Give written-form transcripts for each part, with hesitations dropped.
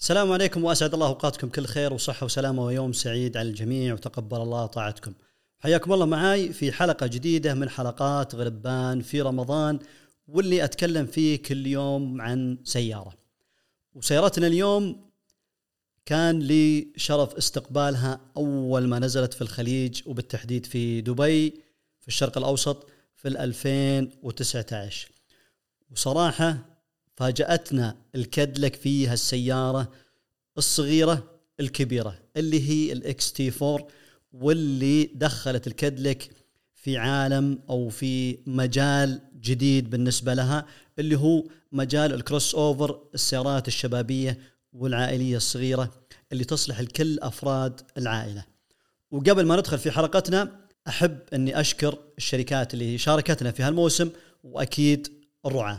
السلام عليكم وأسعد الله أوقاتكم كل خير وصحة وسلامة ويوم سعيد على الجميع وتقبل الله طاعتكم. حياكم الله معاي في حلقة جديدة من حلقات غربان في رمضان، واللي أتكلم فيه كل يوم عن سيارة. وسيارتنا اليوم كان لي شرف استقبالها أول ما نزلت في الخليج، وبالتحديد في دبي في الشرق الأوسط في 2019. وصراحة فاجأتنا الكاديلاك في هالسيارة الصغيرة الكبيرة اللي هي الإكس تي 4، واللي دخلت الكاديلاك في عالم أو في مجال جديد بالنسبة لها، اللي هو مجال الكروس أوفر، السيارات الشبابية والعائلية الصغيرة اللي تصلح لكل أفراد العائلة. وقبل ما ندخل في حلقتنا أحب أني أشكر الشركات اللي شاركتنا في هالموسم، وأكيد الرعاة.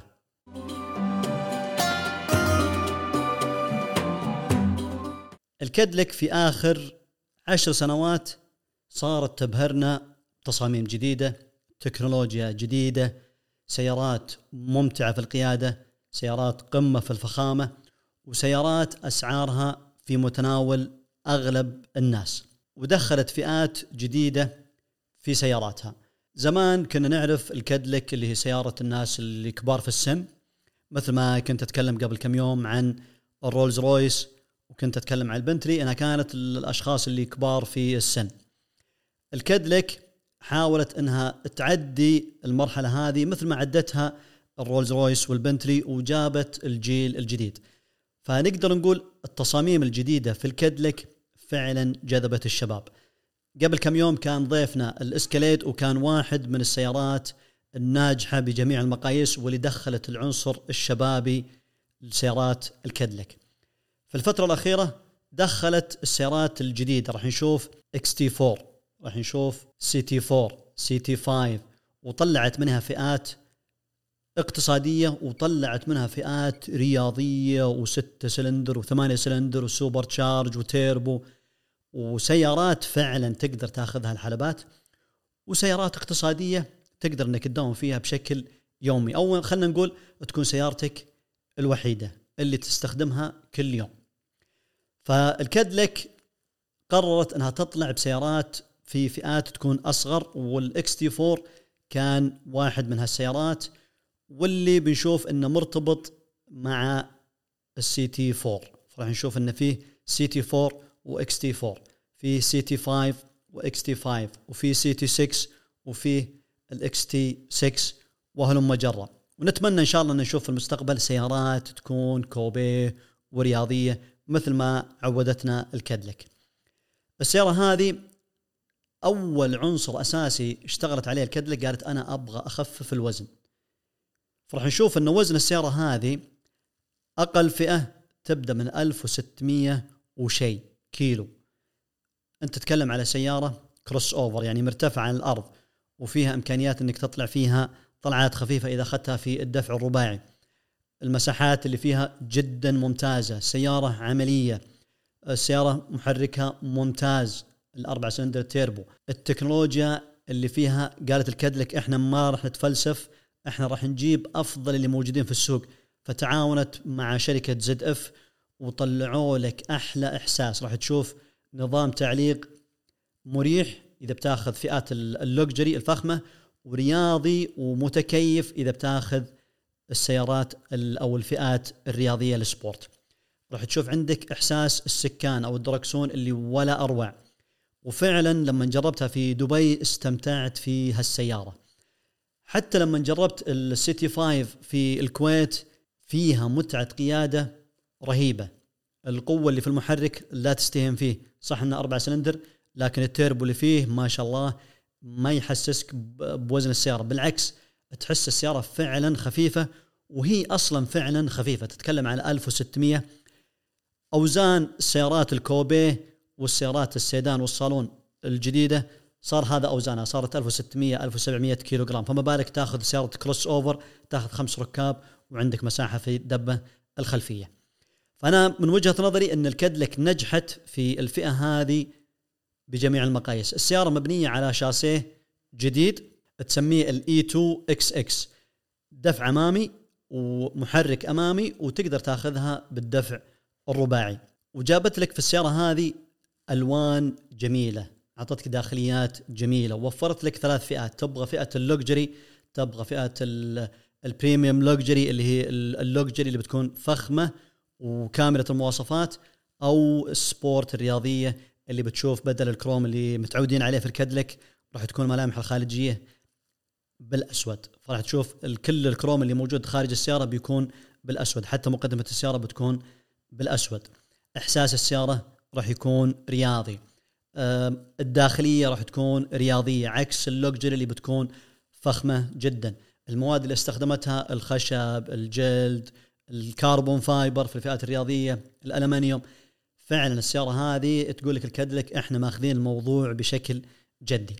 الكاديلاك في آخر 10 سنوات صارت تبهرنا تصاميم جديدة، تكنولوجيا جديدة، سيارات ممتعة في القيادة، سيارات قمة في الفخامة، وسيارات أسعارها في متناول أغلب الناس. ودخلت فئات جديدة في سياراتها. زمان كنا نعرف الكاديلاك اللي هي سيارة الناس اللي كبار في السن، مثل ما كنت أتكلم قبل كم يوم عن الرولز رويس، وكنت أتكلم عن البنتلي أنها كانت الأشخاص اللي كبار في السن. الكاديلاك حاولت أنها تعدي المرحلة هذه مثل ما عدتها الرولز رويس والبنتلي، وجابت الجيل الجديد. فنقدر نقول التصاميم الجديدة في الكاديلاك فعلا جذبت الشباب. قبل كم يوم كان ضيفنا الإسكاليد، وكان واحد من السيارات الناجحة بجميع المقاييس، واللي دخلت العنصر الشبابي لسيارات الكاديلاك. في الفترة الأخيرة دخلت السيارات الجديدة، راح نشوف XT4، راح نشوف CT4، CT5، وطلعت منها فئات اقتصادية، وطلعت منها فئات رياضية، و6 سلندر و8 سلندر وسوبر تشارج وتيربو، وسيارات فعلا تقدر تاخذها الحلبات، وسيارات اقتصادية تقدر انك تداوم فيها بشكل يومي، أو خلنا نقول تكون سيارتك الوحيدة اللي تستخدمها كل يوم. فالكاديلاك قررت أنها تطلع بسيارات في فئات تكون أصغر، والإكس تي 4 كان واحد من هالسيارات، واللي بنشوف أنه مرتبط مع السي تي 4. راح نشوف أنه فيه سي تي 4 وإكس تي 4، فيه سي تي 5 وإكس تي 5، وفيه سي تي 6، وفيه الإكس تي 6، وهلم مجرة. ونتمنى إن شاء الله أن نشوف في المستقبل سيارات تكون كوبيه ورياضية مثل ما عودتنا الكاديلاك. السيارة هذه أول عنصر أساسي اشتغلت عليه الكاديلاك، قالت أنا أبغى أخفف الوزن. فرح نشوف أن وزن السيارة هذه أقل فئة تبدأ من 1600 وشيء كيلو. أنت تتكلم على سيارة كروس أوفر، يعني مرتفعة عن الأرض، وفيها إمكانيات أنك تطلع فيها طلعات خفيفة إذا أخذتها في الدفع الرباعي. المساحات اللي فيها جدا ممتازة، سيارة عملية، السيارة محركها ممتاز، الأربع سلندر تيربو. التكنولوجيا اللي فيها قالت الكاديلاك إحنا ما راح نتفلسف، إحنا راح نجيب أفضل اللي موجودين في السوق. فتعاونت مع شركة زد اف وطلعوا لك أحلى إحساس. راح تشوف نظام تعليق مريح إذا بتاخذ فئات اللوكجري الفخمة، ورياضي ومتكيف إذا بتاخذ السيارات أو الفئات الرياضية للسبورت. راح تشوف عندك إحساس السكان أو الدركسون اللي ولا أروع. وفعلا لما جربتها في دبي استمتعت في هالسيارة. حتى لما جربت السيتي 5 في الكويت فيها متعة قيادة رهيبة. القوة اللي في المحرك لا تستهين فيه، صح إنه 4 سلندر، لكن التيربو اللي فيه ما شاء الله ما يحسسك بوزن السيارة، بالعكس تحس السيارة فعلا خفيفة، وهي أصلا فعلا خفيفة. تتكلم على 1600. أوزان السيارات الكوبيه والسيارات السيدان والصالون الجديدة صار هذا أوزانها، صارت 1600 1700 كيلوغرام. فما بالك تأخذ سيارة كروس أوفر تأخذ 5 ركاب وعندك مساحة في الدبة الخلفية. فأنا من وجهة نظري أن الكاديلاك نجحت في الفئة هذه بجميع المقاييس. السيارة مبنية على شاسيه جديد تسميه الE2XX، دفع أمامي ومحرك أمامي، وتقدر تأخذها بالدفع الرباعي. وجابت لك في السيارة هذه ألوان جميلة، أعطتك داخليات جميلة، ووفرت لك 3 فئات. تبغى فئة اللوكجري، تبغى فئة البريميوم لوكجري اللي هي اللوكجري اللي بتكون فخمة وكاملة المواصفات، أو السبورت الرياضية اللي بتشوف بدل الكروم اللي متعودين عليه في الكادلك راح تكون الملامح الخارجية بالأسود، فراح تشوف كل الكروم اللي موجود خارج السيارة بيكون بالأسود، حتى مقدمة السيارة بتكون بالأسود. إحساس السيارة راح يكون رياضي، الداخلية راح تكون رياضية عكس اللوكجري اللي بتكون فخمة جدا. المواد اللي استخدمتها الخشب، الجلد، الكربون فايبر في الفئات الرياضية، الألمنيوم. فعلا السيارة هذه تقول لك الكادلك احنا ماخذين الموضوع بشكل جدي.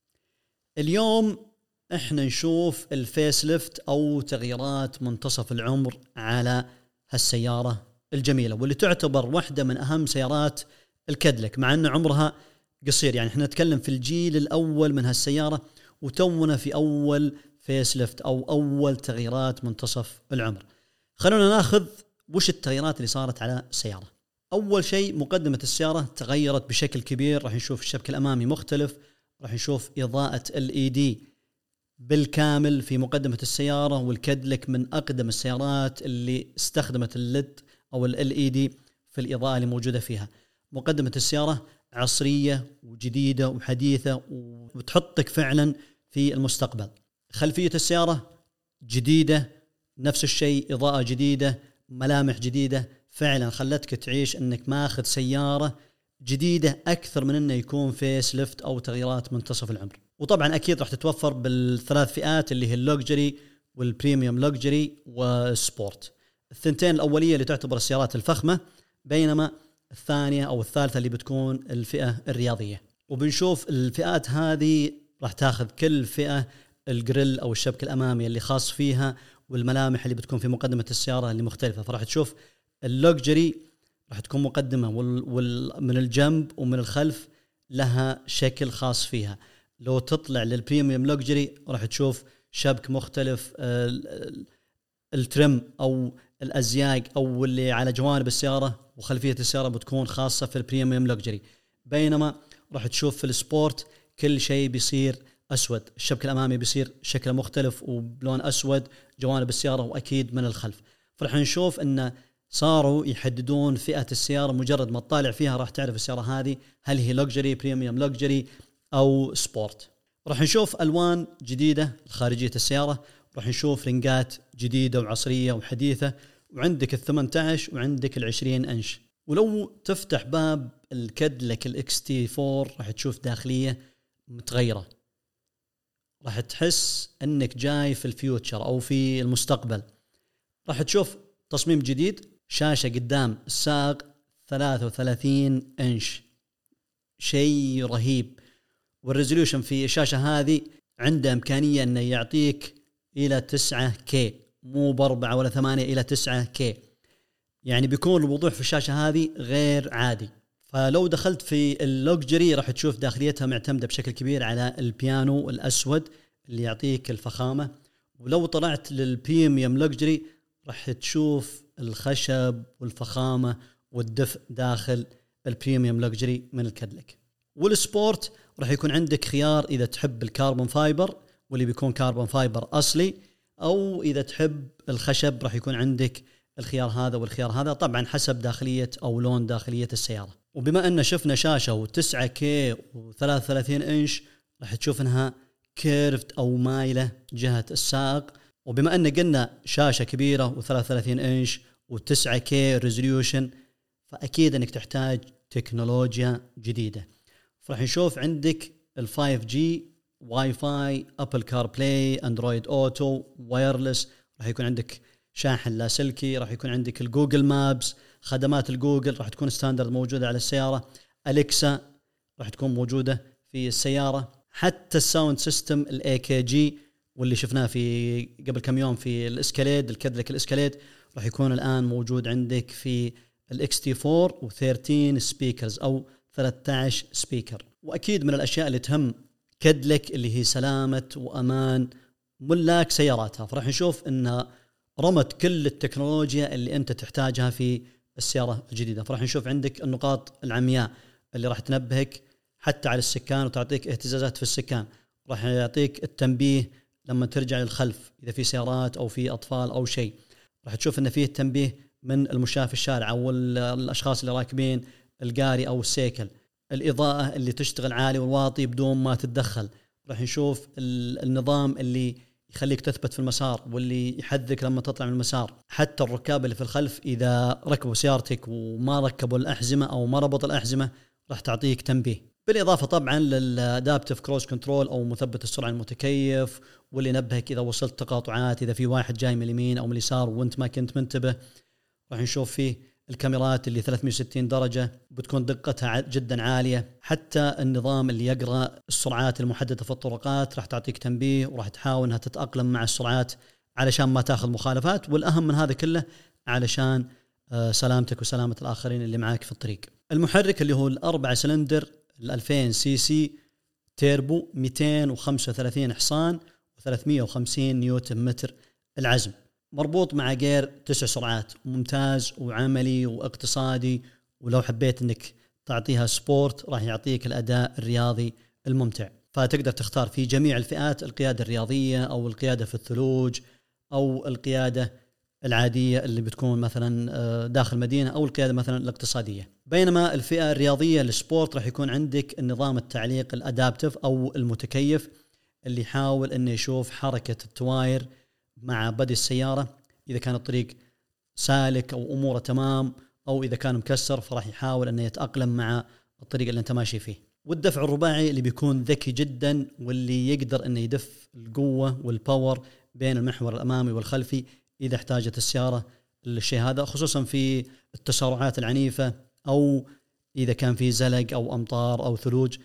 اليوم احنا نشوف الفيس ليفت او تغييرات منتصف العمر على هالسيارة الجميلة، واللي تعتبر واحدة من اهم سيارات الكادلك مع ان عمرها قصير. يعني احنا نتكلم في الجيل الاول من هالسيارة وتونا في اول فيس ليفت او اول تغييرات منتصف العمر. خلونا ناخذ وش التغييرات اللي صارت على السيارة. اول شيء مقدمة السيارة تغيرت بشكل كبير، راح نشوف الشبك الامامي مختلف، راح نشوف اضاءة LED بالكامل في مقدمة السيارة، والكادلك من أقدم السيارات اللي استخدمت الليد أو LED في الإضاءة اللي موجودة فيها. مقدمة السيارة عصرية وجديدة وحديثة وتحطك فعلا في المستقبل. خلفية السيارة جديدة، نفس الشيء، إضاءة جديدة، ملامح جديدة، فعلا خلتك تعيش أنك ماخذ سيارة جديدة أكثر من أنه يكون فيس ليفت أو تغييرات منتصف العمر. وطبعا أكيد راح تتوفر بالثلاث فئات اللي هي اللوكجري والبريميوم لوكجري والسبورت. الثنتين الأولية اللي تعتبر السيارات الفخمة، بينما الثانية أو الثالثة اللي بتكون الفئة الرياضية. وبنشوف الفئات هذه راح تاخذ كل فئة الجريل أو الشبك الأمامي اللي خاص فيها والملامح اللي بتكون في مقدمة السيارة اللي مختلفة. فراح تشوف اللوكجري راح تكون مقدمة من الجنب ومن الخلف لها شكل خاص فيها. لو تطلع للبريميوم لوكجري راح تشوف شبك مختلف، الترم أو الأزياق أو اللي على جوانب السيارة وخلفية السيارة بتكون خاصة في البريميوم لوكجري. بينما راح تشوف في السبورت كل شيء بيصير أسود، الشبك الأمامي بيصير شكله مختلف وبلون أسود، جوانب السيارة وأكيد من الخلف. فرح نشوف أن صاروا يحددون فئة السيارة، مجرد ما تطالع فيها راح تعرف السيارة هذه هل هي لوكجري، بريميوم لوكجري أو سبورت. راح نشوف ألوان جديدة لخارجية السيارة، راح نشوف رنجات جديدة وعصرية وحديثة، وعندك 18 وعندك 20 إنش. ولو تفتح باب الكادلك XT4 راح تشوف داخلية متغيرة، راح تحس أنك جاي في الفيوتشر أو في المستقبل. راح تشوف تصميم جديد، شاشة قدام السائق 33 إنش، شيء رهيب. والريزوليوشن في الشاشة هذه عنده إمكانية أنه يعطيك إلى 9K، مو ب4 ولا 8، إلى 9K. يعني بيكون الوضوح في الشاشة هذه غير عادي. فلو دخلت في اللوكجري راح تشوف داخليتها معتمدة بشكل كبير على البيانو الأسود اللي يعطيك الفخامة. ولو طلعت للبريميوم لوكجري راح تشوف الخشب والفخامة والدفء داخل البريميوم لوكجري من الكادلك. والسبورت راح يكون عندك خيار إذا تحب الكربون فايبر واللي بيكون كربون فايبر أصلي، أو إذا تحب الخشب راح يكون عندك الخيار هذا والخيار هذا، طبعا حسب داخلية أو لون داخلية السيارة. وبما أن شفنا شاشة و9K و33 إنش راح تشوف أنها كيرفت أو مايلة جهة السائق. وبما أن قلنا شاشة كبيرة و33 إنش و9K ريزوليوشن، فأكيد أنك تحتاج تكنولوجيا جديدة. فراح نشوف عندك 5G، واي فاي، أبل كار بلاي، أندرويد أوتو، وايرلس، راح يكون عندك شاحن لاسلكي، راح يكون عندك الجوجل مابس، خدمات الجوجل راح تكون ستاندرد موجودة على السيارة، أليكسا راح تكون موجودة في السيارة، حتى الساوند سيستم AKG واللي شفناه في قبل كم يوم في الإسكاليد، الكادلك الإسكاليد، راح يكون الآن موجود عندك في XT4 و13 سبيكرز أو 13 سبيكر. وأكيد من الأشياء اللي تهم كادلك اللي هي سلامة وأمان ملاك سياراتها. فراح نشوف إنها رمت كل التكنولوجيا اللي أنت تحتاجها في السيارة الجديدة. فراح نشوف عندك النقاط العمياء اللي راح تنبهك حتى على السكان وتعطيك اهتزازات في السكان. راح يعطيك التنبيه لما ترجع للخلف إذا في سيارات أو في أطفال أو شيء. راح تشوف إن فيه تنبيه من المشاة في الشارع أو الأشخاص اللي راكبين القاري أو السيكل. الإضاءة اللي تشتغل عالي والواطي بدون ما تتدخل. راح نشوف النظام اللي يخليك تثبت في المسار واللي يحذك لما تطلع من المسار. حتى الركاب اللي في الخلف إذا ركبوا سيارتك وما ركبوا الأحزمة أو ما ربط الأحزمة راح تعطيك تنبيه. بالإضافة طبعا للأدابتيف كروز كنترول أو مثبت السرعة المتكيف، واللي ينبهك إذا وصلت تقاطعات، إذا في واحد جاي من اليمين أو من اليسار وأنت ما كنت منتبه. راح نشوف فيه الكاميرات اللي 360 درجة بتكون دقتها جدا عالية. حتى النظام اللي يقرأ السرعات المحددة في الطرقات راح تعطيك تنبيه، وراح تحاول أنها تتأقلم مع السرعات علشان ما تاخذ مخالفات، والأهم من هذا كله علشان سلامتك وسلامة الآخرين اللي معاك في الطريق. المحرك اللي هو الأربعة سلندر 2000 سي سي تيربو 235 حصان و350 نيوتن متر العزم، مربوط مع غير 9 سرعات، ممتاز وعملي واقتصادي. ولو حبيت انك تعطيها سبورت راح يعطيك الاداء الرياضي الممتع. فتقدر تختار في جميع الفئات، القيادة الرياضية او القيادة في الثلوج او القيادة العادية اللي بتكون مثلا داخل مدينة، او القيادة مثلا الاقتصادية. بينما الفئة الرياضية السبورت راح يكون عندك النظام التعليق الادابتيف او المتكيف اللي يحاول انه يشوف حركة التواير مع بدء السيارة، إذا كان الطريق سالك أو أموره تمام، أو إذا كان مكسر فراح يحاول أنه يتأقلم مع الطريق اللي أنت ماشي فيه. والدفع الرباعي اللي بيكون ذكي جدا، واللي يقدر أنه يدف القوة والباور بين المحور الأمامي والخلفي إذا احتاجت السيارة للشيء هذا، خصوصا في التسارعات العنيفة أو إذا كان في زلق أو أمطار أو ثلوج.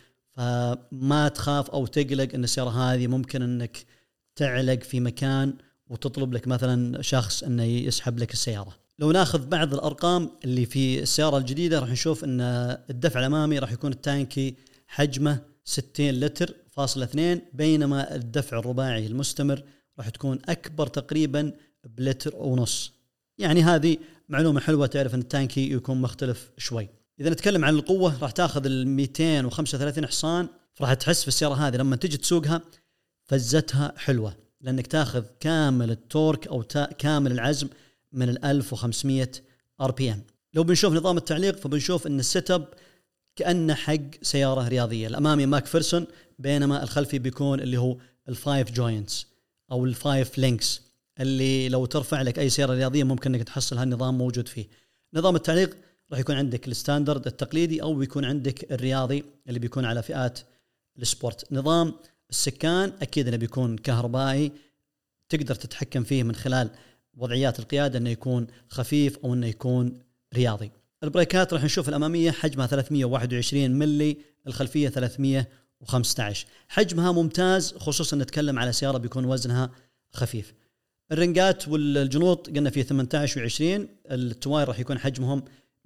فما تخاف أو تقلق أن السيارة هذه ممكن أنك تعلق في مكان وتطلب لك مثلا شخص انه يسحب لك السيارة. لو ناخذ بعض الارقام اللي في السيارة الجديدة راح نشوف ان الدفع الامامي راح يكون التانكي حجمه 60 لتر فاصلة 2، بينما الدفع الرباعي المستمر راح تكون اكبر تقريبا بلتر ونص. يعني هذه معلومة حلوة تعرف ان التانكي يكون مختلف شوي. اذا نتكلم عن القوة راح تاخذ 235 حصان، راح تحس في السيارة هذه لما تيجي تسوقها فزتها حلوة، لأنك تاخذ كامل التورك أو كامل العزم من 1500 RPM. لو بنشوف نظام التعليق فبنشوف أن السيت اب كأنه حق سيارة رياضية. الأمامي ماك فيرسون، بينما الخلفي بيكون اللي هو الفايف جوينتس أو الفايف لينكس، اللي لو ترفع لك أي سيارة رياضية ممكن أنك تحصل هالنظام موجود فيه. نظام التعليق راح يكون عندك الستاندرد التقليدي، أو بيكون عندك الرياضي اللي بيكون على فئات السبورت. نظام السكان أكيد أنه بيكون كهربائي، تقدر تتحكم فيه من خلال وضعيات القيادة أنه يكون خفيف أو أنه يكون رياضي. البريكات راح نشوف الأمامية حجمها 321 ملي، الخلفية 315. حجمها ممتاز، خصوصا نتكلم على سيارة بيكون وزنها خفيف. الرنجات والجنوط قلنا فيه 18 و20. التواير راح يكون حجمهم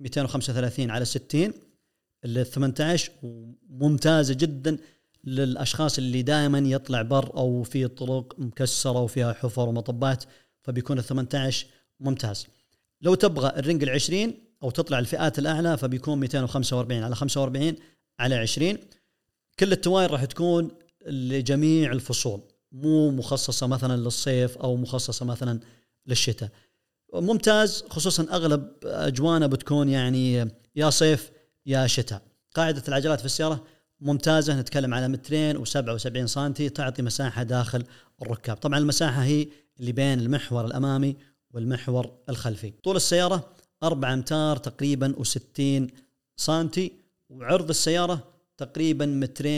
235 على 60. ال 18 ممتازة جدا للأشخاص اللي دائما يطلع بر أو في طرق مكسرة وفيها حفر ومطبات، فبيكون 18 ممتاز. لو تبغى الرنج 20 أو تطلع الفئات الأعلى فبيكون 245 على 45 على 20. كل التواير راح تكون لجميع الفصول، مو مخصصة مثلا للصيف أو مخصصة مثلا للشتاء. ممتاز، خصوصا أغلب أجوانا بتكون يعني يا صيف يا شتاء. قاعدة العجلات في السيارة ممتازة، نتكلم على 277 سنتي، تعطي مساحة داخل الركاب. طبعا المساحة هي اللي بين المحور الأمامي والمحور الخلفي. طول السيارة 4 أمتار تقريبا و60 سنتي، وعرض السيارة تقريبا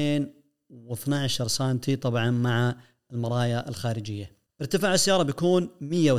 212 سنتي طبعا مع المرايا الخارجية. ارتفاع السيارة بيكون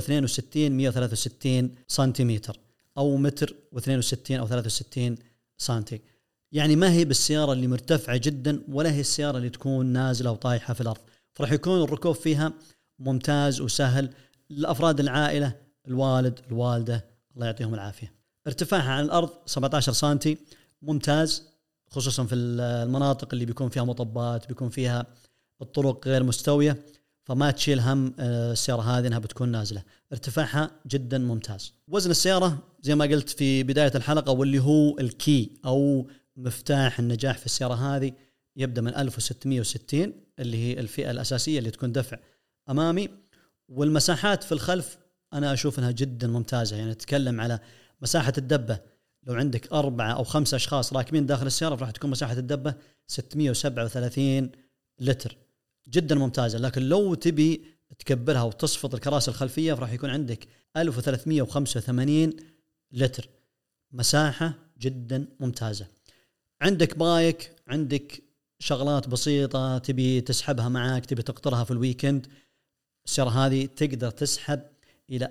162 سنتيمتر أو متر و62 أو 63 سنتي. يعني ما هي بالسيارة اللي مرتفعة جدا، ولا هي السيارة اللي تكون نازلة وطايحة في الأرض. فرح يكون الركوب فيها ممتاز وسهل لأفراد العائلة، الوالد الوالدة الله يعطيهم العافية. ارتفاعها عن الأرض 17 سنتي، ممتاز، خصوصا في المناطق اللي بيكون فيها مطبات، بيكون فيها الطرق غير مستوية، فما تشيل هم السيارة هذه أنها بتكون نازلة. ارتفاعها جدا ممتاز. وزن السيارة زي ما قلت في بداية الحلقة واللي هو الكي أو مفتاح النجاح في السيارة هذه يبدأ من 1660 اللي هي الفئة الأساسية اللي تكون دفع أمامي. والمساحات في الخلف أنا أشوف أنها جدا ممتازة. يعني نتكلم على مساحة الدبة، لو عندك 4 أو 5 أشخاص راكبين داخل السيارة راح تكون مساحة الدبة 637 لتر، جدا ممتازة. لكن لو تبي تكبرها وتصفط الكراسي الخلفية راح يكون عندك 1385 لتر، مساحة جدا ممتازة. عندك بايك، عندك شغلات بسيطة تبي تسحبها معاك، تبي تقطرها في الويكند، السيارة هذه تقدر تسحب إلى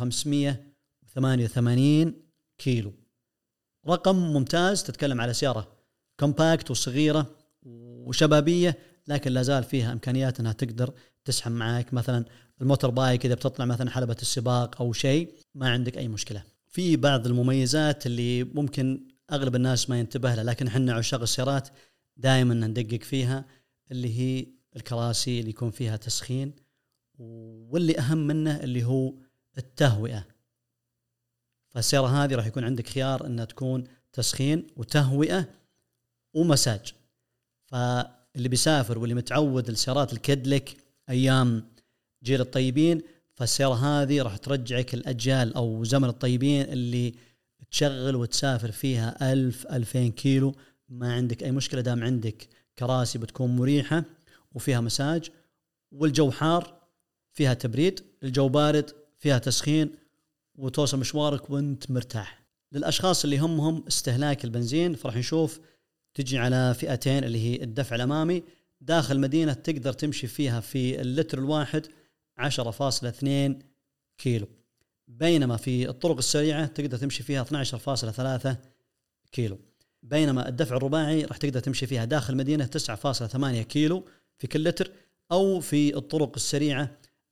1588 كيلو. رقم ممتاز. تتكلم على سيارة كومباكت وصغيرة وشبابية، لكن لا زال فيها إمكانيات أنها تقدر تسحب معاك مثلا الموتور بايك إذا بتطلع مثلا حلبة السباق أو شيء، ما عندك أي مشكلة. في بعض المميزات اللي ممكن أغلب الناس ما ينتبه لها، لكن حنا عشاق السيارات دائما ندقق فيها، اللي هي الكراسي اللي يكون فيها تسخين، واللي أهم منه اللي هو التهوئة. فالسيارة هذه راح يكون عندك خيار أنها تكون تسخين وتهوئة ومساج. فاللي بيسافر واللي متعود السيارات الكاديلاك أيام جيل الطيبين، فالسيارة هذه راح ترجعك الأجيال أو زمن الطيبين اللي تشغل وتسافر فيها 1000-2000 كيلو ما عندك أي مشكلة، دام عندك كراسي بتكون مريحة وفيها مساج، والجو حار فيها تبريد، الجو بارد فيها تسخين، وتوصل مشوارك وانت مرتاح. للأشخاص اللي همهم استهلاك البنزين فرح نشوف تجي على فئتين، اللي هي الدفع الأمامي داخل مدينة تقدر تمشي فيها في اللتر الواحد 10.2 كيلو، بينما في الطرق السريعة تقدر تمشي فيها 12.3 كيلو، بينما الدفع الرباعي راح تقدر تمشي فيها داخل مدينة 9.8 كيلو في كل لتر، أو في الطرق السريعة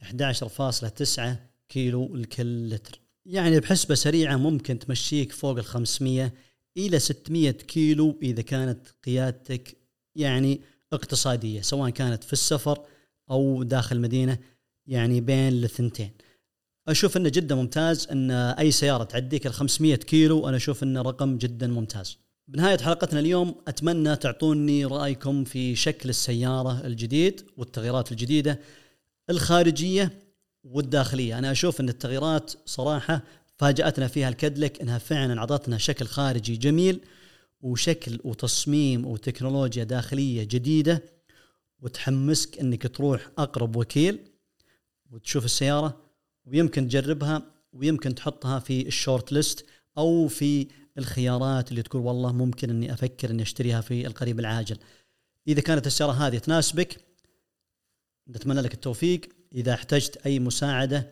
11.9 كيلو لكل لتر. يعني بحسبة سريعة ممكن تمشيك فوق 500 إلى 600 كيلو إذا كانت قيادتك يعني اقتصادية، سواء كانت في السفر أو داخل مدينة، يعني بين الثنتين. أشوف أنه جدا ممتاز أن أي سيارة تعديك 500 كيلو، أنا أشوف أنه رقم جدا ممتاز. بنهاية حلقتنا اليوم أتمنى تعطوني رأيكم في شكل السيارة الجديد والتغييرات الجديدة الخارجية والداخلية. أنا أشوف أن التغييرات صراحة فاجأتنا فيها الكاديلاك، أنها فعلا عطتنا شكل خارجي جميل وشكل وتصميم وتكنولوجيا داخلية جديدة، وتحمسك أنك تروح أقرب وكيل وتشوف السيارة، ويمكن تجربها ويمكن تحطها في الشورت ليست أو في الخيارات اللي تقول والله ممكن أني أفكر أني أشتريها في القريب العاجل. إذا كانت السيارة هذه تناسبك نتمنى لك التوفيق. إذا احتجت أي مساعدة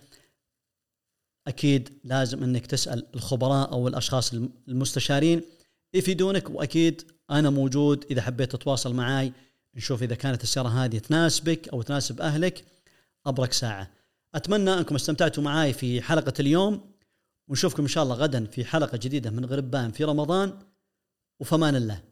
أكيد لازم أنك تسأل الخبراء أو الأشخاص المستشارين يفيدونك، وأكيد أنا موجود إذا حبيت تتواصل معاي نشوف إذا كانت السيارة هذه تناسبك أو تناسب أهلك أبرك ساعة. أتمنى أنكم استمتعتوا معاي في حلقة اليوم، ونشوفكم إن شاء الله غدا في حلقة جديدة من غربان في رمضان، وفمان الله.